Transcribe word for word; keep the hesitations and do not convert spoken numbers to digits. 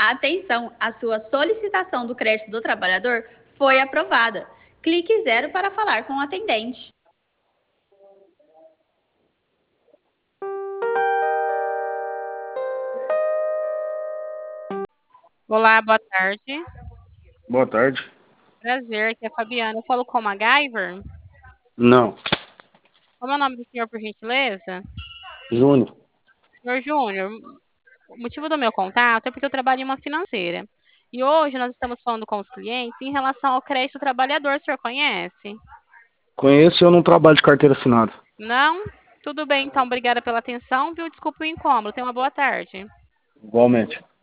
Atenção, a sua solicitação do crédito do trabalhador foi aprovada. Clique zero para falar com o atendente. Olá, boa tarde. Boa tarde. Prazer, aqui é a Fabiana. Eu falo com o MacGyver. Não. Como é o nome do senhor, por gentileza? Júnior. Senhor Júnior, o motivo do meu contato é porque eu trabalho em uma financeira. E hoje nós estamos falando com os clientes em relação ao crédito trabalhador. O senhor conhece? Conheço e eu não trabalho de carteira assinada. Não? Tudo bem, então. Obrigada pela atenção, viu? Desculpa o incômodo. Tenha uma boa tarde. Igualmente.